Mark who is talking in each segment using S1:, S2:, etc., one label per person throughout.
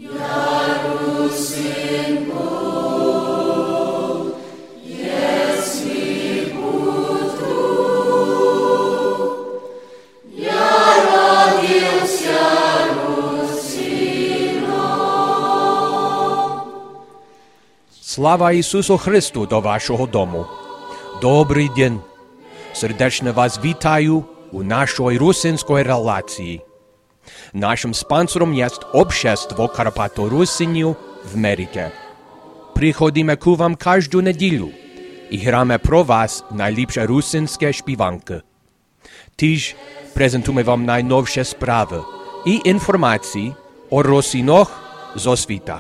S1: Слава Ісусу Христу до вашого дому. Добрий день. Сердечно вас вітаю у нашій русинській релації. Нашим спонсором є Общество Карпато-Русинів в Америці. Приходимо к вам кожну неділю і граємо про вас найліпші русинські співанки. Тож презентуємо вам найновші справи і інформації о русинах зо світа.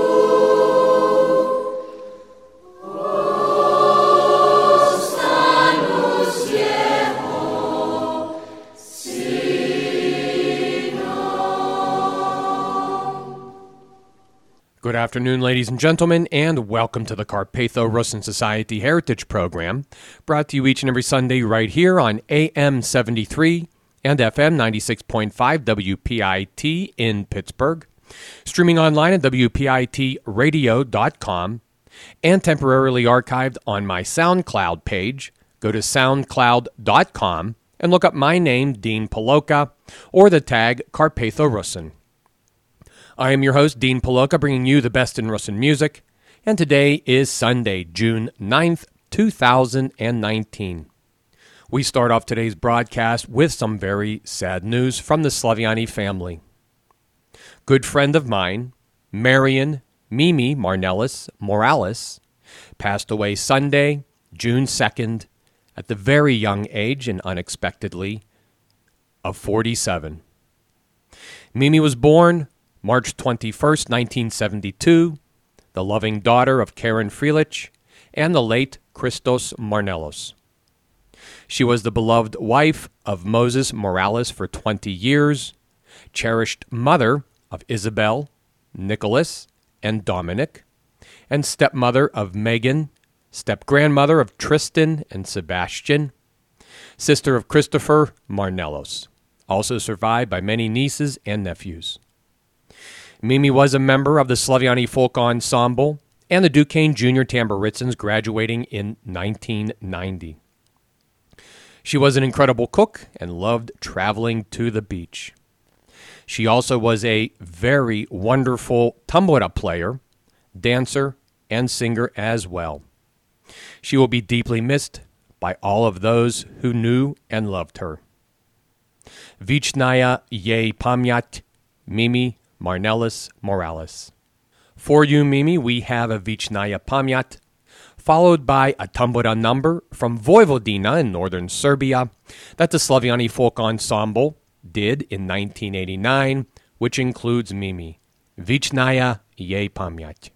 S1: Good afternoon, ladies and gentlemen, and welcome to the Carpatho-Russin Society Heritage Program, brought to you each and every Sunday right here on AM 73 and FM 96.5 WPIT in Pittsburgh, streaming online at WPITradio.com, and temporarily archived on my SoundCloud page. Go to soundcloud.com and look up my name, Dean Paloka, or the tag Carpatho-Russin. I am your host, Dean Paloka, bringing you the best in Russin music, and today is Sunday, June 9th, 2019. We start off today's broadcast with some very sad news from the Slaviani family. Good friend of mine, Marian Mimi Marnellis Morales, passed away Sunday, June 2nd, at the very young age and unexpectedly of 47. Mimi was born March 21st, 1972, the loving daughter of Karen Frelich and the late Christos Marnellos. She was the beloved wife of Moses Morales for 20 years, cherished mother of Isabel, Nicholas, and Dominic, and stepmother of Megan, step-grandmother of Tristan and Sebastian, sister of Christopher Marnellos, also survived by many nieces and nephews. Mimi was a member of the Slaviani Folk Ensemble and the Duquesne Junior Tamburitsins, graduating in 1990. She was an incredible cook and loved traveling to the beach. She also was a very wonderful tambura player, dancer, and singer as well. She will be deeply missed by all of those who knew and loved her. Vichnaya Yei Pamyat, Mimi Marnellis Morales. For you, Mimi, we have a Vichnaya Pamyat, followed by a tambura number from Vojvodina in northern Serbia that the Slaviani Folk Ensemble did in 1989, which includes Mimi. Vichnaya Yei Pamyat.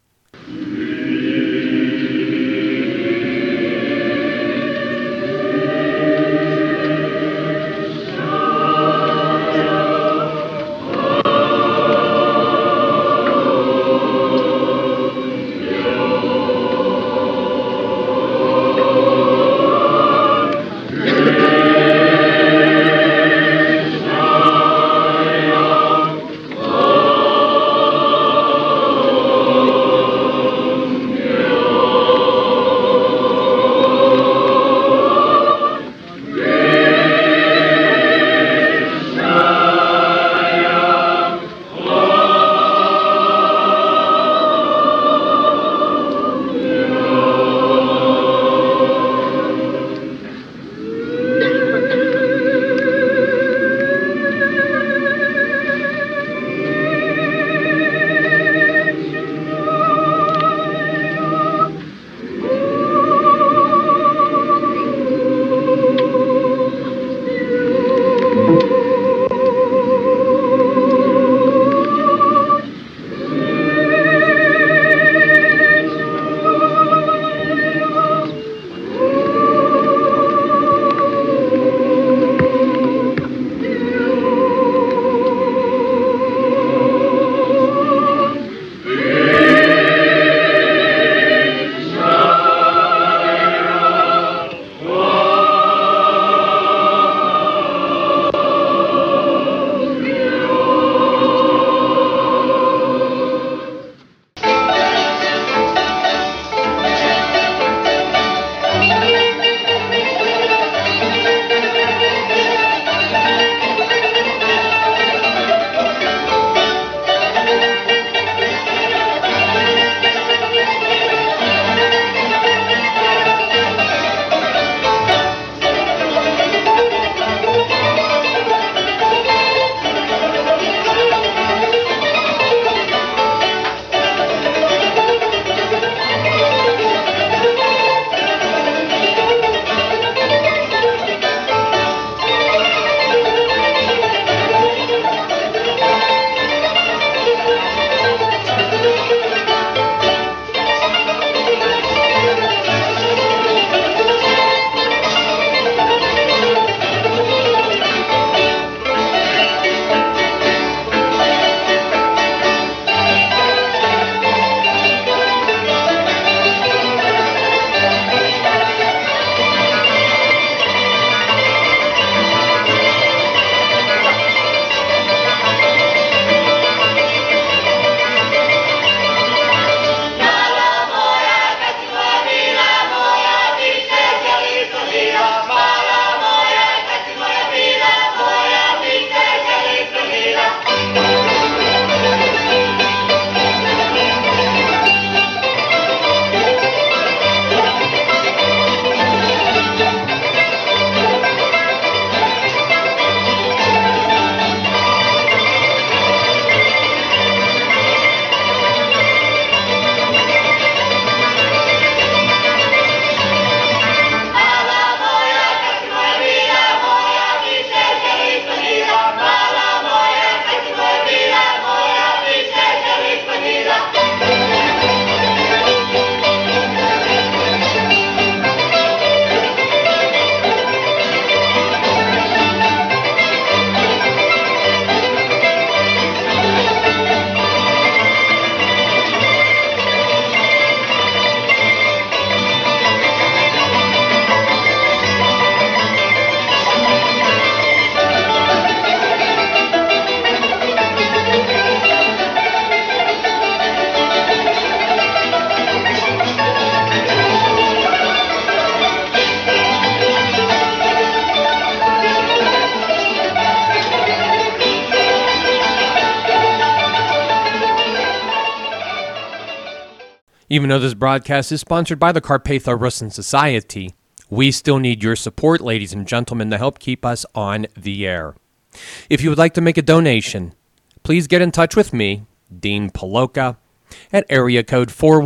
S1: Even though this broadcast is sponsored by the Carpatho-Russin Society, we still need your support, ladies and gentlemen, to help keep us on the air. If you would like to make a donation, please get in touch with me, Dean Paloka, at area code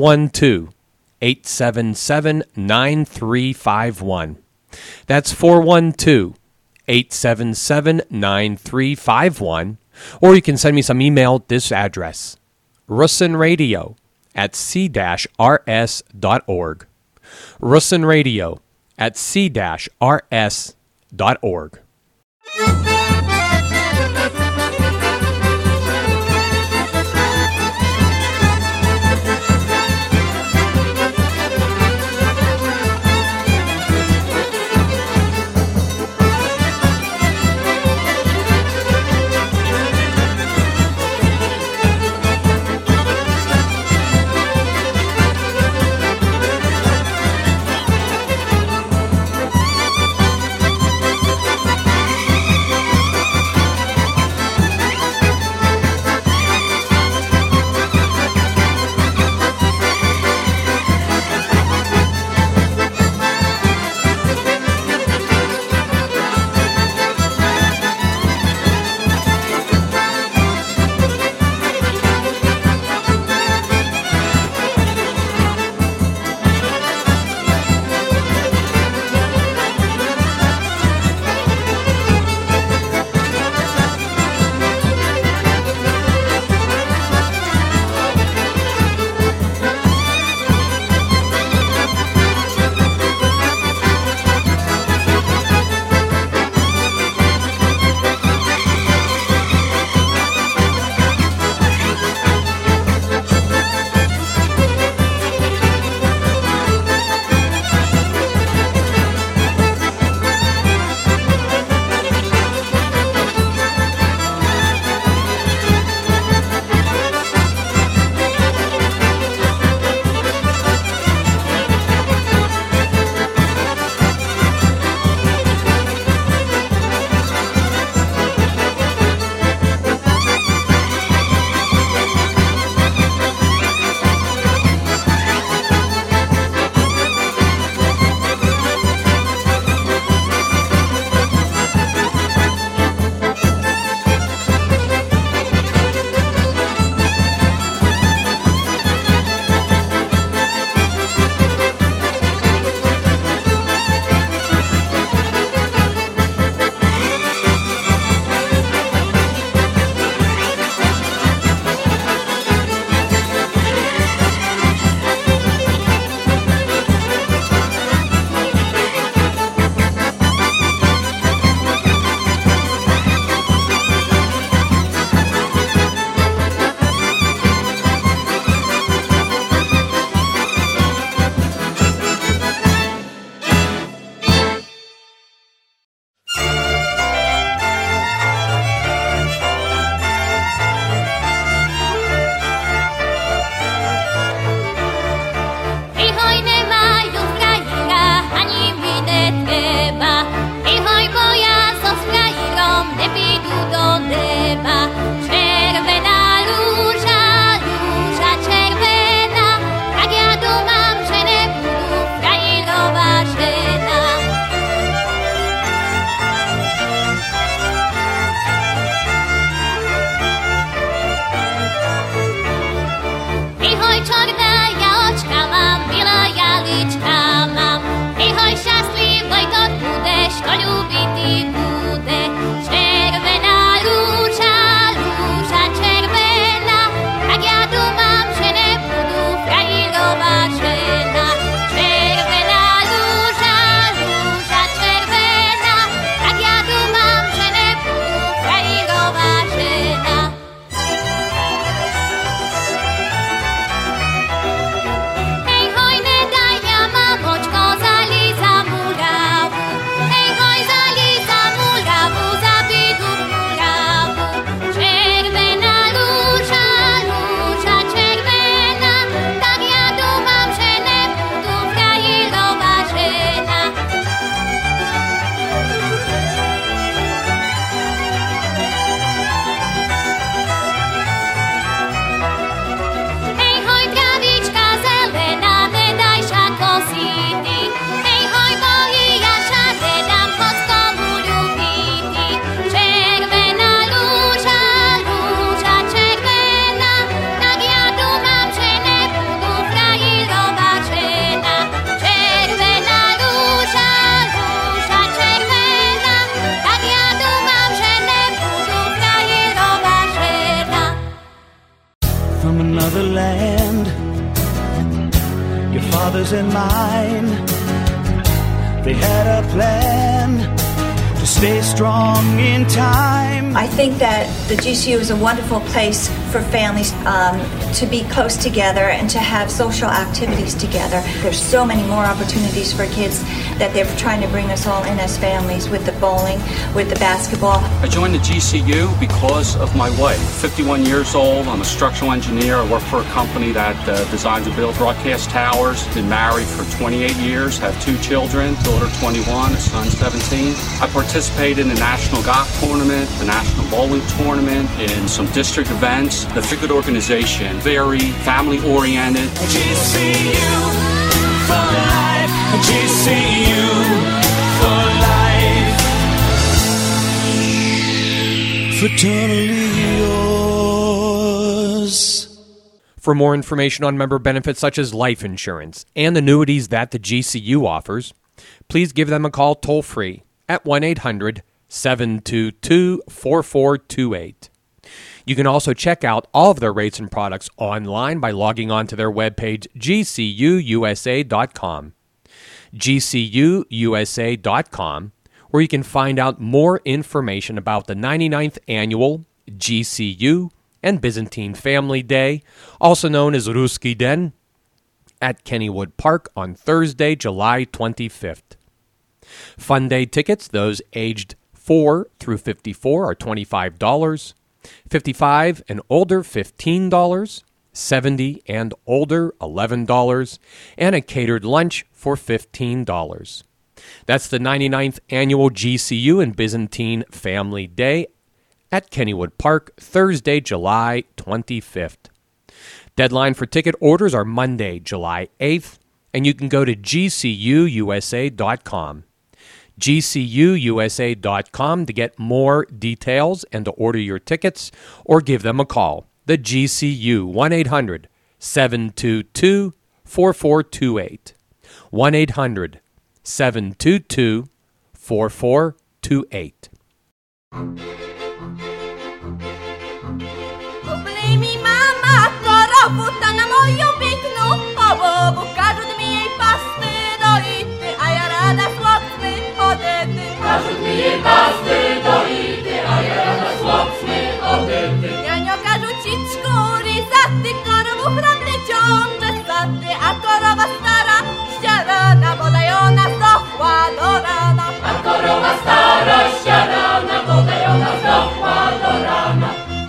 S1: 412-877-9351. That's 412-877-9351. Or you can send me some email at this address, russinradio@c-rs.org. russinradio@c-rs.org.
S2: from another land. Your father's and mine, they had a plan to stay strong in time.
S3: I think that the GCU is a wonderful place for families to be close together and to have social activities together. There's so many more opportunities for kids that they're trying to bring us all in as families, with the bowling, with the basketball.
S4: I joined the GCU because of my wife. 51 years old, I'm a structural engineer. I work for a company that designs and builds broadcast towers. Been married for 28 years, have 2 children, daughter 21, a son 17. I participated in the National Golf Tournament, the National Bowling Tournament, in some district events. The Figure organization, very family-oriented.
S2: GCU for life, GCU for life. Fraternally yours.
S1: For more information on member benefits such as life insurance and annuities that the GCU offers, please give them a call toll-free at 1-800-722-4428. You can also check out all of their rates and products online by logging on to their webpage, gcuusa.com. gcuusa.com, where you can find out more information about the 99th Annual GCU and Byzantine Family Day, also known as Ruski Den, at Kennywood Park on Thursday, July 25th. Fun Day tickets, those aged 4 through 54, are $25. 55 and older, $15. 70 and older, $11. And a catered lunch for $15. That's the 99th Annual GCU and Byzantine Family Day at Kennywood Park, Thursday, July 25th. Deadline for ticket orders are Monday, July 8th, and you can go to gcuusa.com. gcuusa.com to get more details and to order your tickets, or give them a call. The GCU, 1-800-722-4428. 1-800-722-4428.
S5: Problemi mama, cara puttana mojo piknu, ovo bukažu da mi je i paste dojite, a ja rada svog sme odete. Kažu mi je paste dojite, a ja rada svog sme odete. Janjo kažu čičku rizati, korovu hranli čonde sate, a korova stara šćarana, bodaj ona zdohva do rana. A korova stara šćarana, bodaj ona zdohva do rana.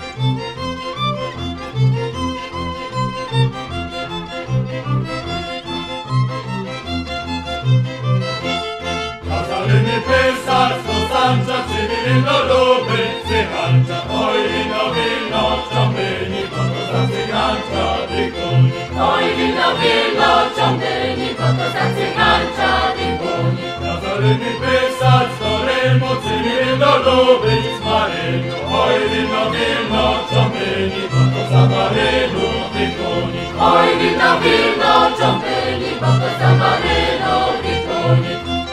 S6: Kazali pesar, sto sanča, civilino ljubi, ciganča, oj vino, vino, čombeni, koto za ciganča, dikuni. Oj vino, vino, čombeni, koto za ciganča, dikuni. Kazali pesar, sto remo, civilino ljubi, smarenu, oj vino, vino, čombeni, koto za marenu, dikuni. Oj vino, vino, čombeni, koto za marenu, dikuni.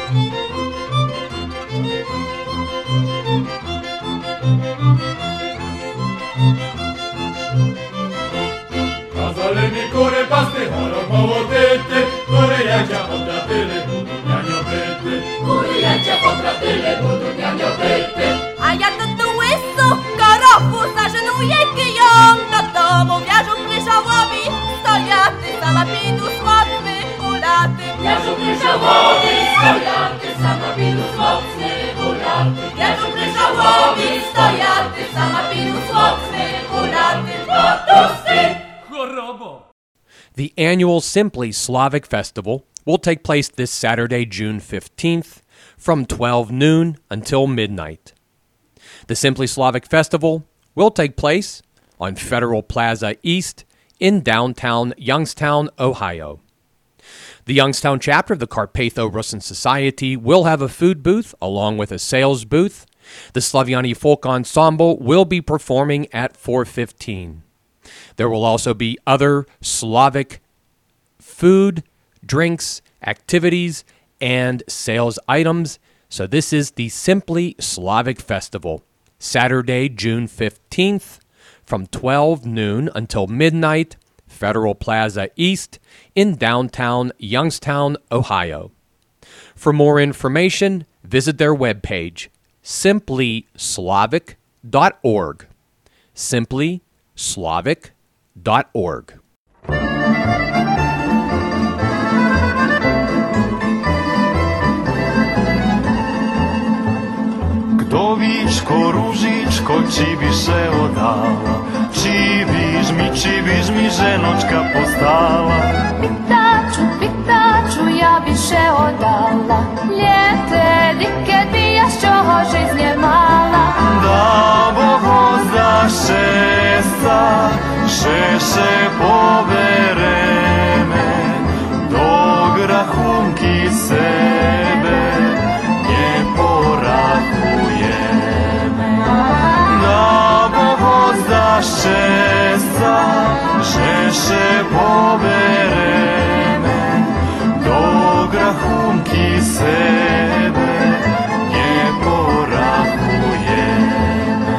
S6: Kazali mi kure paste, horokovo tete, kure jađa potratile budu njanjo pete. Kure jađa potratile budu njanjo pete.
S5: A ja do tułysu korowu zażenuję kijom, do domu wiażu pryżałowi, stojaty sama pidu słodny ulaty.
S6: Wiażu pryżałowi, stojaty, sama pidu słodny ulaty.
S5: Wiażu pryżałowi, stojaty sama pidu słodny ulaty.
S6: Otusty! Chorobo!
S1: The annual Simply Slavic Festival will take place this Saturday, June 15th, from 12 noon until midnight. The Simply Slavic Festival will take place on Federal Plaza East in downtown Youngstown, Ohio. The Youngstown chapter of the Carpatho-Russin Society will have a food booth along with a sales booth. The Slaviani Folk Ensemble will be performing at 4:15. There will also be other Slavic food, drinks, activities, and sales items. So this is the Simply Slavic Festival, Saturday, June 15th, from 12 noon until midnight, Federal Plaza East in downtown Youngstown, Ohio. For more information, visit their webpage, simplyslavic.org. simplyslavic.org.
S2: Kdovičko, ružičko, či bi se odala, či biš mi ženočka postala.
S5: Pitaču, ja bi še odala, ljete, diked bi ja šćoho жизnje mala.
S2: Da boho za šesta, še povereme, dok rahunki sebe nje porahujeme. Da boho za šesta, še povereme, dok rahunki sebe nje porahujeme.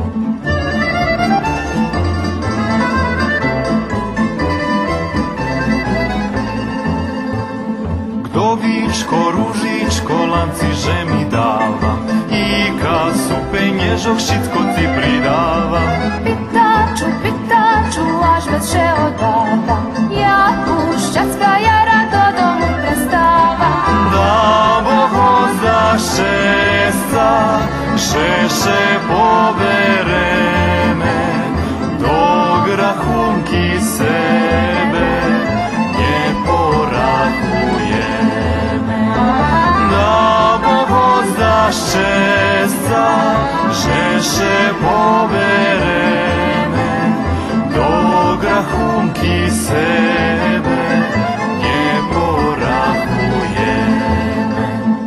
S2: Kdovičko, ružičko, lanci že mi dava, i kasu penježok šitko ti pridava.
S5: Pitaču, až već še odala, ja pušćacka jara do domu prestava.
S2: Da boho za šesta, še povereme, dok rahunki sebe nje porahujeme. Da boho za šesta, še povereme, dok rahunki sebe nje porahujeme.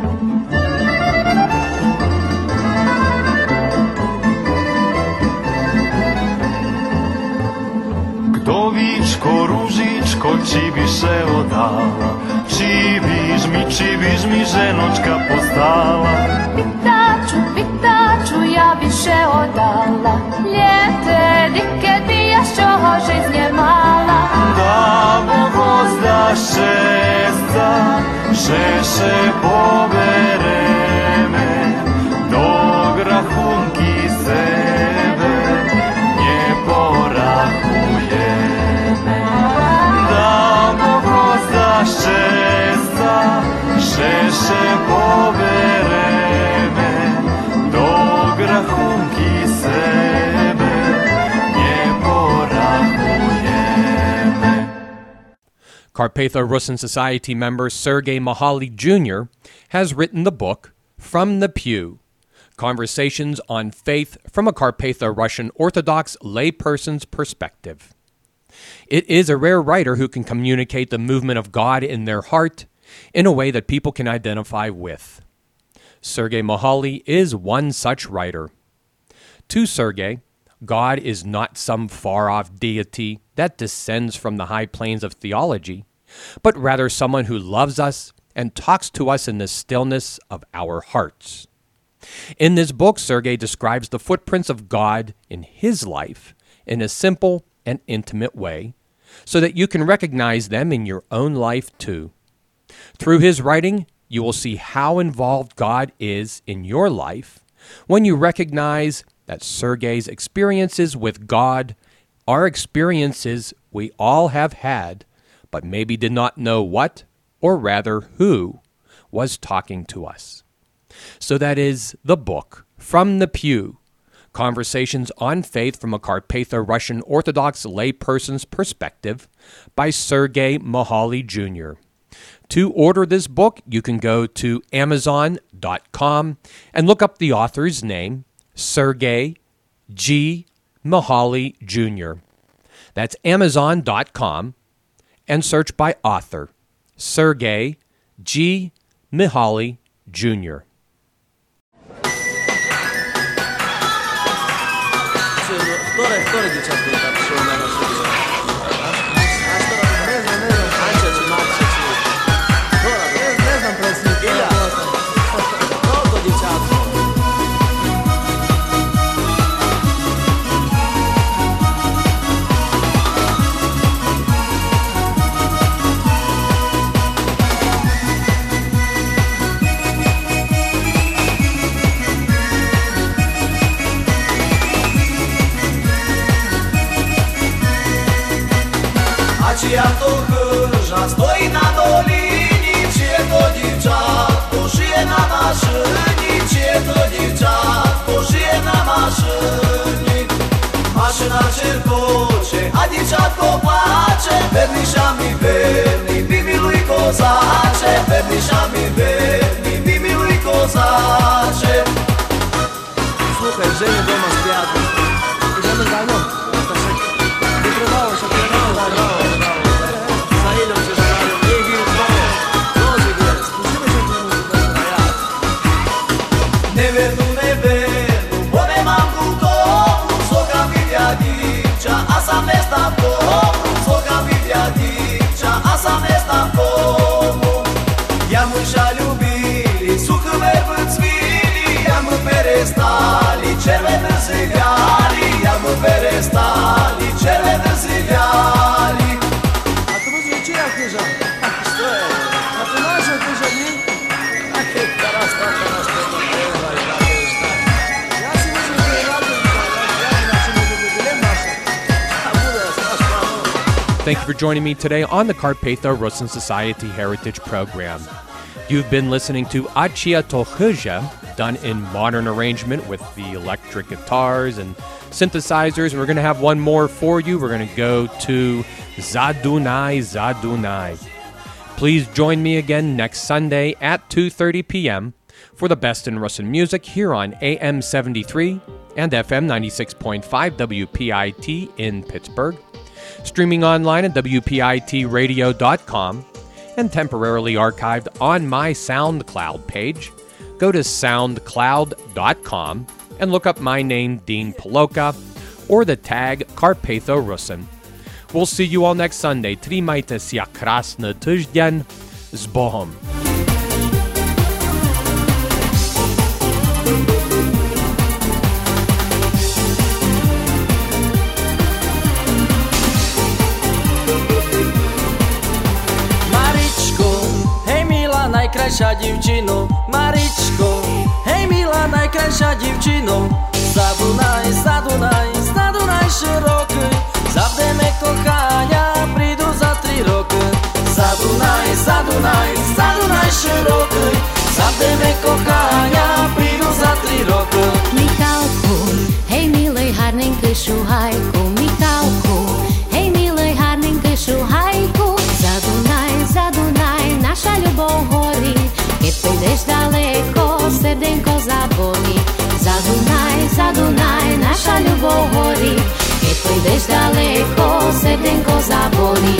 S2: Kdovičko, ružičko, či bi se odala, či biš mi ženočka postala.
S5: Pitaču, ja bi še odala, ljete, diked bi ja šćoho жизnje mala.
S2: Da boho za šesta, še povereme, dok rahunki sebe nje porahujeme. Da boho za šesta, še povereme, dok rahunki sebe nje porahujeme.
S1: Carpatho-Russin Society member Sergei Mahali Jr. has written the book From the Pew, Conversations on Faith from a Carpatho-Russian Orthodox Layperson's Perspective. It is a rare writer who can communicate the movement of God in their heart in a way that people can identify with. Sergei Mahali is one such writer. To Sergei, God is not some far-off deity that descends from the high planes of theology, but rather someone who loves us and talks to us in the stillness of our hearts. In this book, Sergei describes the footprints of God in his life in a simple and intimate way, so that you can recognize them in your own life too. Through his writing, you will see how involved God is in your life when you recognize that Sergei's experiences with God are experiences we all have had, but maybe did not know what, or rather who, was talking to us. So that is the book, From the Pew, Conversations on Faith from a Carpatho-Russian Orthodox Layperson's Perspective by Sergei Mahali Jr. To order this book, you can go to Amazon.com and look up the author's name, Sergei G. Mahali Jr. That's Amazon.com, and search by author, Sergei G. Mahali Jr.
S7: Ktoré dievčatko je tak šiel na našu dielu? Ne znam, Anča či Marča či... Ne znam presne. Ilja, koliko dievčatko?
S8: Aceea to hârja stoi na dolini, ce to dziewczatko żyje na maszyni, ce to dziewczatko żyje na maszyni. Maszyna czerwocze, a dziewczatko płacze, verniszami verni, miluj kozacze, verniszami verni, miluj kozacze.
S7: Słuchaj, żenie doma z kwiatów. Idziemy za mną. Wyprowało się, brawo. Za ilą się żelają, niech im zwoło. Nożyk jest, musimy się tu mówić na jak.
S8: Ne vernu, bo ne mam tu komu, soka vidja divča, a sam ne znam komu, soka vidja divča, a sam ne znam komu. Ja mu ljubili, suh verbu cvili, ja mu perestali, červene ziljali, ja mu perestali, červene ziljali.
S7: A to będzie czyja knieża? Что это? A to nasza knieża, nie? Ach, teraz tak, teraz to. Ja się myślę, że razem, ja inaczej może by byłem nasza. A budę, masz prawo.
S1: Thank you for joining me today on the Carpatho Russian Society Heritage Program. You've been listening to Achia Tolchuzha, done in modern arrangement with the electric guitars and synthesizers. We're going to have one more for you. We're going to go to Zadunai Zadunai. Please join me again next Sunday at 2:30 p.m. for the best in Russian music here on AM 73 and FM 96.5 WPIT in Pittsburgh, streaming online at WPITradio.com, and temporarily archived on my SoundCloud page. Go to soundcloud.com and look up my name, Dean Paloka, or the tag Carpatho Russin. We'll see you all next Sunday. Trimajte sia krasny tydzień. Z Bohom.
S9: Najkrajsza dziewczyno, Maryczko, hej mila, najkrajsza dziewczyno. Zadunaj, zadunaj, zadunaj szeroki, zawsze me kochania przyjdą za 3 roki. Zadunaj, zadunaj, zadunaj szeroki, zawsze me kochania przyjdą za 3 roki.
S10: Michalku, hej milej, harnenький шугайку, Michalku, hej milej, harnенький шугайку. Zadunaj, zadunaj, nasza любов горить, keď pôjdeš daleko, srdenko zabolí. Zadunaj, zadunaj, naša ľubov horí, keď pôjdeš daleko, srdenko zabolí.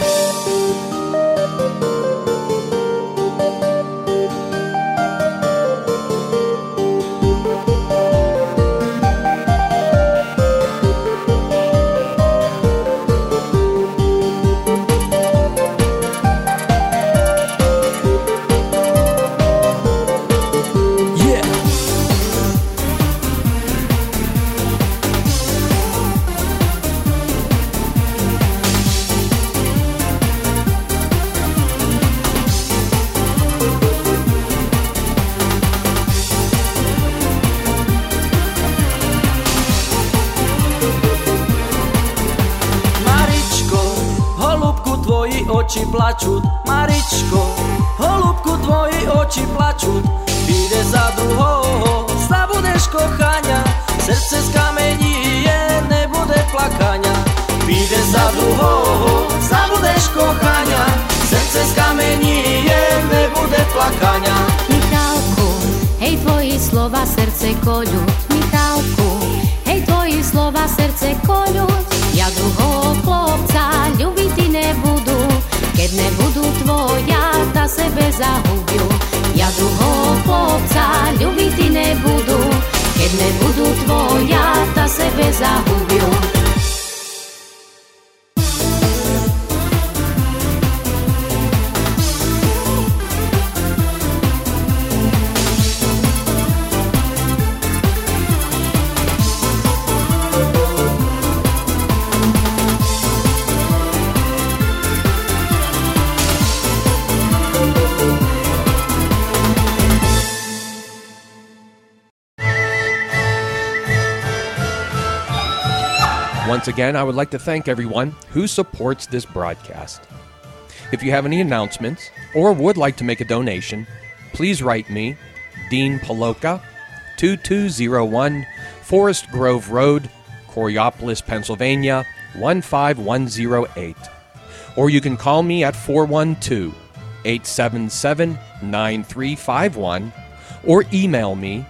S9: Oči plačуть, Maričko, holubku, tvoji oči plačуть. Піде за другого, забудеш кохання, серце скаменіє, не буде плакання. Піде за другого, забудеш кохання, серце скаменіє, не буде плакання.
S10: Michalku, hej tvoji slova srdce koľuť, Michalku, hej tvoji slova srdce koľuť. Ja druhého chlopca ľubiť ty nebudu, keď nebudú tvoja, ta sebe zahubiu. Ja druhého chlopca ľubiť ty nebudu, keď nebudú tvoja, ta sebe zahubiu.
S1: Once again, I would like to thank everyone who supports this broadcast. If you have any announcements or would like to make a donation, please write me, Dean Paloka, 2201 Forest Grove Road, Coriopolis, Pennsylvania, 15108. Or you can call me at 412-877-9351 or email me,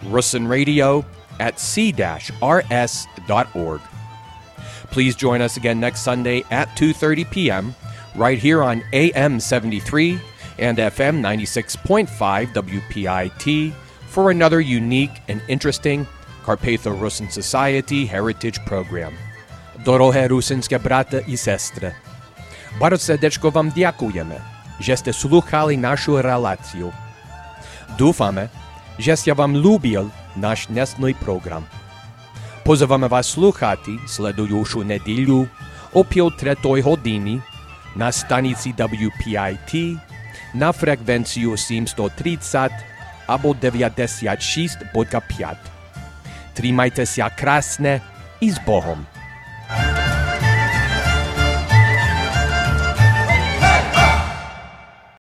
S1: russinradio@c-rs.org. Please join us again next Sunday at 2:30 p.m. right here on AM 73 and FM 96.5 WPIT for another unique and interesting Carpatho-Rusyn Society Heritage Program. Dorohé rusynské brata i sestry, bardzo serdeczko Wam dziękujemy, że ste słuchali naszą relację. Dúfame, že ste Wam lubil náš dnesný program. Pozývame vás sluchati sledujúšu nedeľu o 3:30 hodiny na stanici WPIT na frekvenciu 730 alebo 96.5. Trímajte sa krásne i s Bohom.